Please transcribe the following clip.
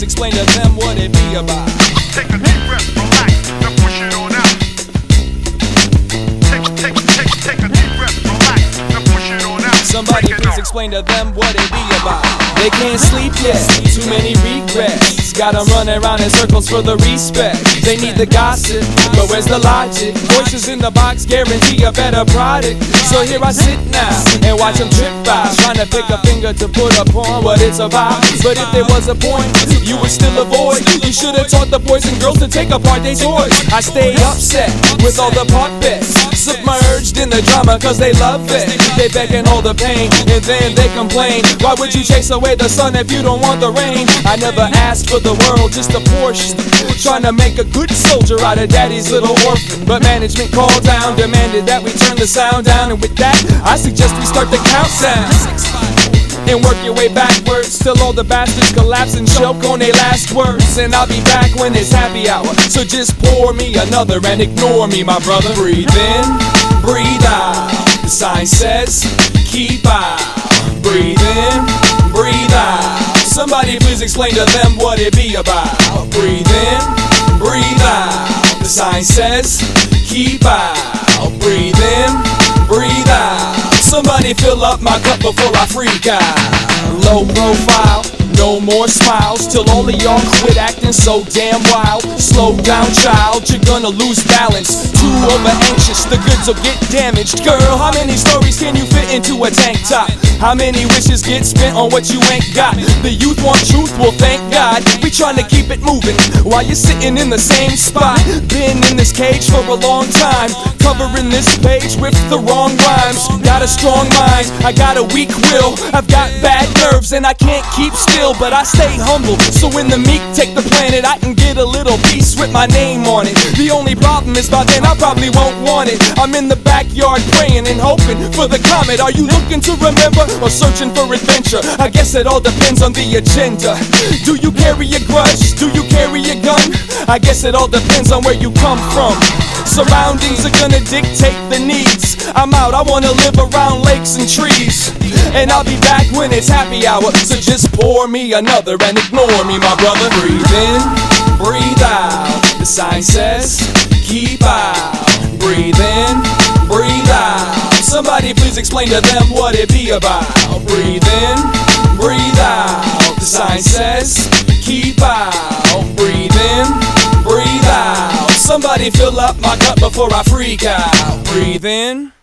please explain to them what it be about. Take a deep breath, relax, then push it on out. Take a deep breath, relax, then push it on out. Somebody please explain to them what it be about. They can't sleep yet, too many regrets. Got them running around in circles for the respect. They need the gossip, but where's the logic? Voices in the box guarantee a better product. So here I sit now and watch them trip by, trying to pick a finger to put upon what it's about. But if there was a point, you would still avoid. You should have taught the boys and girls to take apart their toys. I stay upset with all the part bets, submerged in the drama cause they love it. They begging all the pain and then they complain. Why would you chase away the sun if you don't want the rain? I never asked for the world, just a portion. Trying to make a good soldier out of daddy's little orphan. But management called down, demanded that we turn the sound down. And with that, I suggest we start the countdown and work your way backwards till all the bastards collapse and choke on their last words. And I'll be back when it's happy hour, so just pour me another and ignore me, my brother. Breathe in, breathe out. The sign says, keep out. Breathe in, breathe out. Somebody please explain to them what it be about. Breathe in, breathe out. The sign says, keep out. Breathe in, breathe out. Somebody fill up my cup before I freak out. Low profile, no more smiles, till all of y'all quit acting so damn wild. Slow down, child, you're gonna lose balance. Too over anxious, the goods will get damaged. Girl, how many stories can you fit into a tank top? How many wishes get spent on what you ain't got? The youth want truth, well thank God we trying to keep it moving while you're sitting in the same spot. Been in this cage for a long time, covering this page with the wrong rhymes. Got a strong mind, I got a weak will. I've got bad nerves and I can't keep still, but I stay humble, so when the meek take the planet, I can get a little piece with my name on it. The only problem is by then I probably won't want it. I'm in the backyard praying and hoping for the comet. Are you looking to remember or searching for adventure? I guess it all depends on the agenda. Do you carry a grudge? Do you carry a gun? I guess it all depends on where you come from. Surroundings are gonna dictate the needs. I'm out, I wanna live around lakes and trees. And I'll be back when it's happy hour, so just pour me another and ignore me, my brother. Breathe in, breathe out. The sign says, keep out. Breathe in, breathe out. Somebody please explain to them what it be about. Breathe in, breathe out. The sign says, keep out. Breathe in, breathe out. Somebody fill up my cup before I freak out. Breathe in.